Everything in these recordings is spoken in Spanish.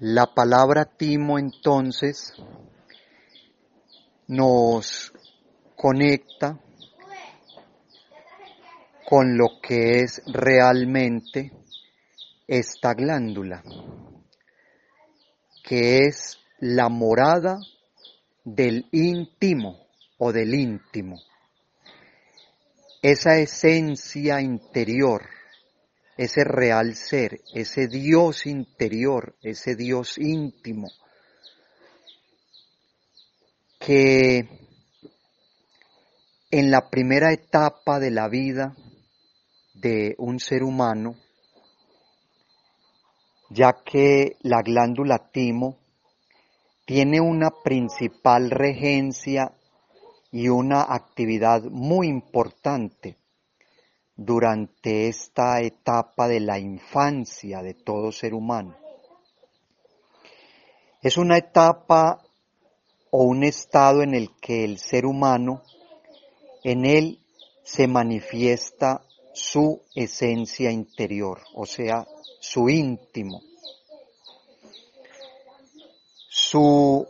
La palabra timo entonces nos conecta con lo que es realmente esta glándula, que es la morada del íntimo o del íntimo, esa esencia interior, ese real ser, ese Dios interior, ese Dios íntimo, que en la primera etapa de la vida de un ser humano, ya que la glándula timo tiene una principal regencia y una actividad muy importante durante esta etapa de la infancia de todo ser humano. Es una etapa o un estado en el que el ser humano, en él se manifiesta su esencia interior, o sea, su íntimo. Su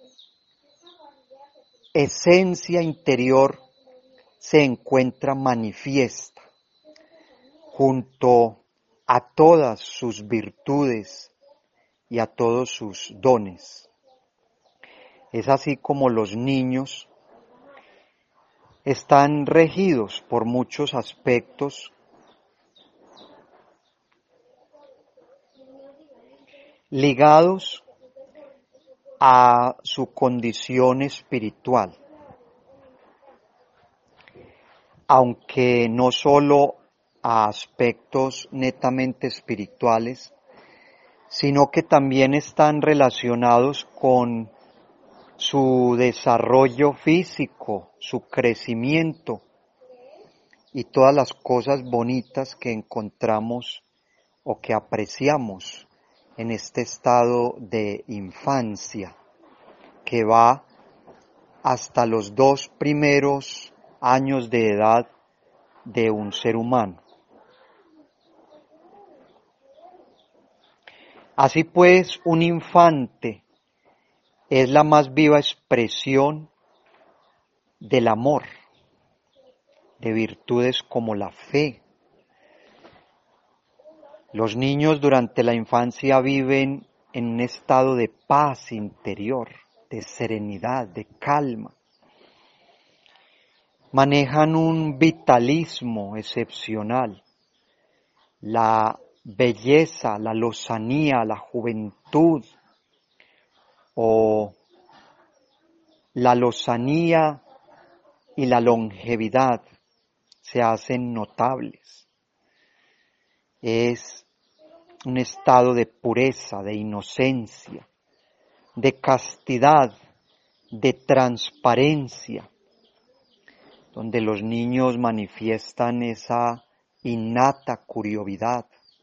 esencia interior se encuentra manifiesta junto a todas sus virtudes y a todos sus dones. Es así como los niños están regidos por muchos aspectos ligados a su condición espiritual, aunque no solo a aspectos netamente espirituales, sino que también están relacionados con su desarrollo físico, su crecimiento y todas las cosas bonitas que encontramos o que apreciamos en este estado de infancia que va hasta los 2 primeros años de edad de un ser humano. Así pues, un infante es la más viva expresión del amor, de virtudes como la fe. Los niños durante la infancia viven en un estado de paz interior, de serenidad, de calma. Manejan un vitalismo excepcional, la belleza, la lozanía, la juventud o la lozanía y la longevidad se hacen notables. Es un estado de pureza, de inocencia, de castidad, de transparencia, donde los niños manifiestan esa innata curiosidad.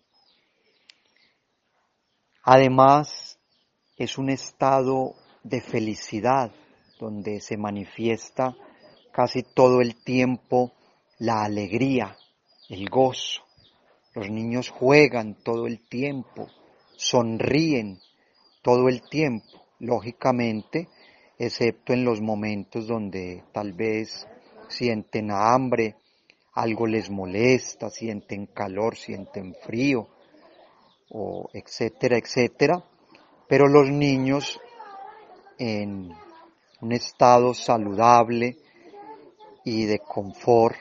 Además, es un estado de felicidad, donde se manifiesta casi todo el tiempo la alegría, el gozo. Los niños juegan todo el tiempo, sonríen todo el tiempo, lógicamente, excepto en los momentos donde tal vez sienten hambre, algo les molesta, sienten calor, sienten frío, o etcétera, etcétera. Pero los niños en un estado saludable y de confort,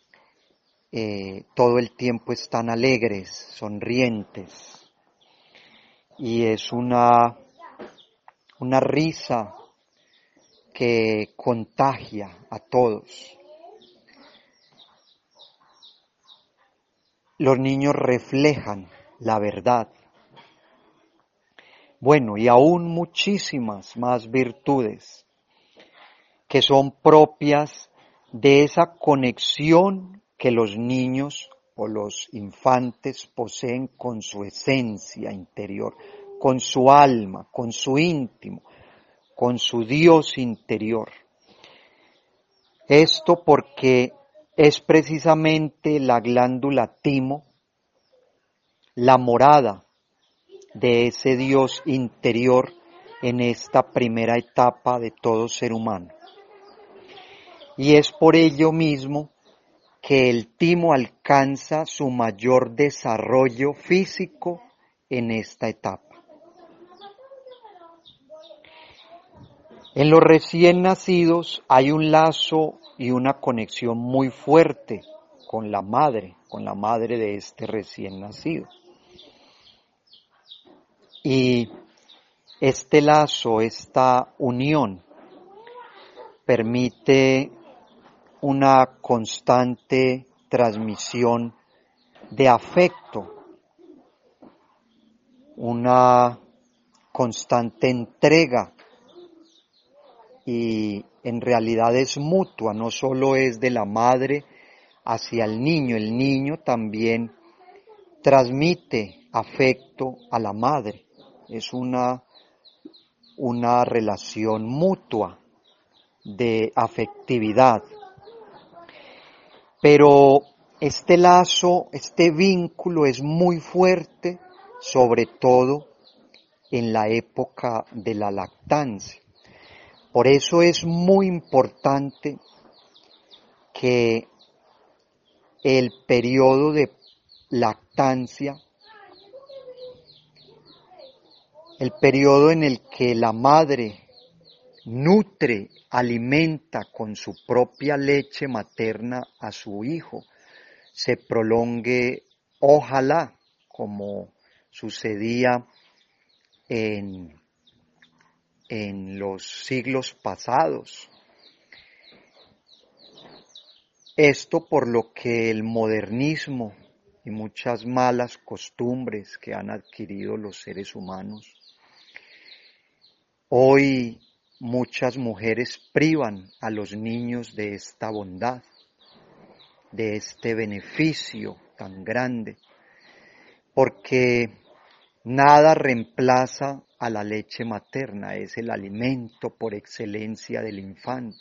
todo el tiempo están alegres, sonrientes, y es una risa que contagia a todos. Los niños reflejan la verdad. Bueno, y aún muchísimas más virtudes que son propias de esa conexión que los niños o los infantes poseen con su esencia interior, con su alma, con su íntimo, con su Dios interior. Esto porque es precisamente la glándula timo la morada de ese Dios interior en esta primera etapa de todo ser humano. Y es por ello mismo que el timo alcanza su mayor desarrollo físico en esta etapa. En los recién nacidos hay un lazo y una conexión muy fuerte con la madre de este recién nacido. Y este lazo, esta unión, permite una constante transmisión de afecto, una constante entrega, y en realidad es mutua, no solo es de la madre hacia el niño también transmite afecto a la madre, es una relación mutua de afectividad. Pero este lazo, este vínculo es muy fuerte, sobre todo en la época de la lactancia. Por eso es muy importante que el periodo de lactancia, el periodo en el que la madre nutre, alimenta con su propia leche materna a su hijo, se prolongue, ojalá, como sucedía en los siglos pasados. Esto por lo que el modernismo y muchas malas costumbres que han adquirido los seres humanos, hoy muchas mujeres privan a los niños de esta bondad, de este beneficio tan grande, porque nada reemplaza a la leche materna, es el alimento por excelencia del infante.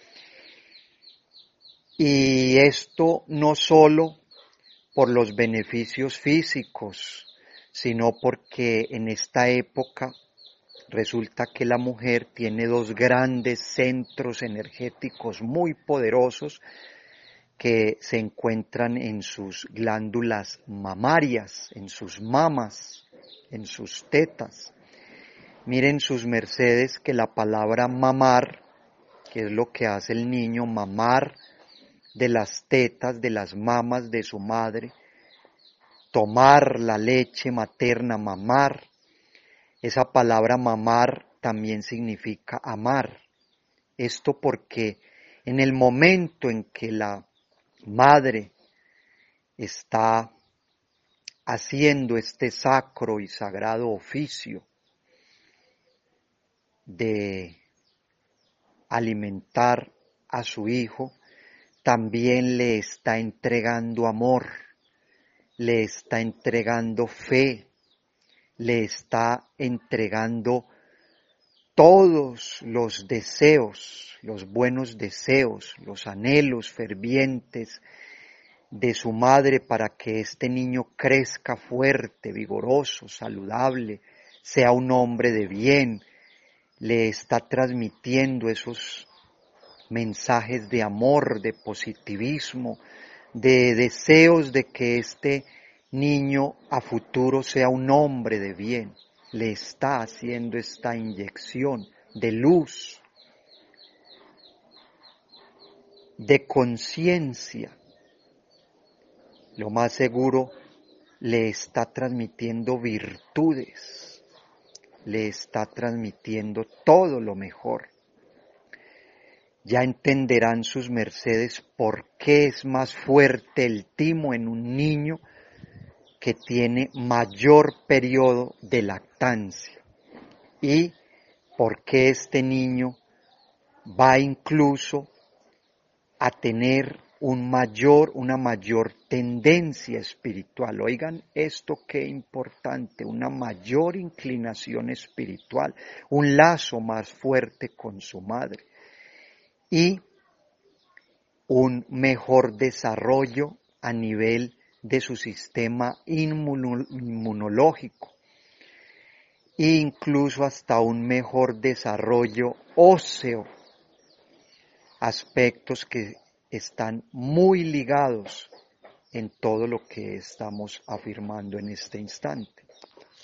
Y esto no solo por los beneficios físicos, sino porque en esta época resulta que la mujer tiene dos grandes centros energéticos muy poderosos que se encuentran en sus glándulas mamarias, en sus mamas, en sus tetas. Miren sus mercedes que la palabra mamar, que es lo que hace el niño, mamar de las tetas, de las mamas de su madre, tomar la leche materna, mamar. Esa palabra mamar también significa amar. Esto porque en el momento en que la madre está haciendo este sacro y sagrado oficio de alimentar a su hijo, también le está entregando amor, le está entregando fe, le está entregando todos los deseos, los buenos deseos, los anhelos fervientes de su madre para que este niño crezca fuerte, vigoroso, saludable, sea un hombre de bien. Le está transmitiendo esos mensajes de amor, de positivismo, de deseos de que este niño a futuro sea un hombre de bien. Le está haciendo esta inyección de luz, de conciencia. Lo más seguro, le está transmitiendo virtudes, le está transmitiendo todo lo mejor. Ya entenderán sus mercedes por qué es más fuerte el timo en un niño que tiene mayor periodo de lactancia y por qué este niño va incluso a tener una mayor tendencia espiritual. Oigan esto qué importante, una mayor inclinación espiritual, un lazo más fuerte con su madre y un mejor desarrollo a nivel de su sistema inmunológico. e incluso hasta un mejor desarrollo óseo, aspectos que están muy ligados en todo lo que estamos afirmando en este instante.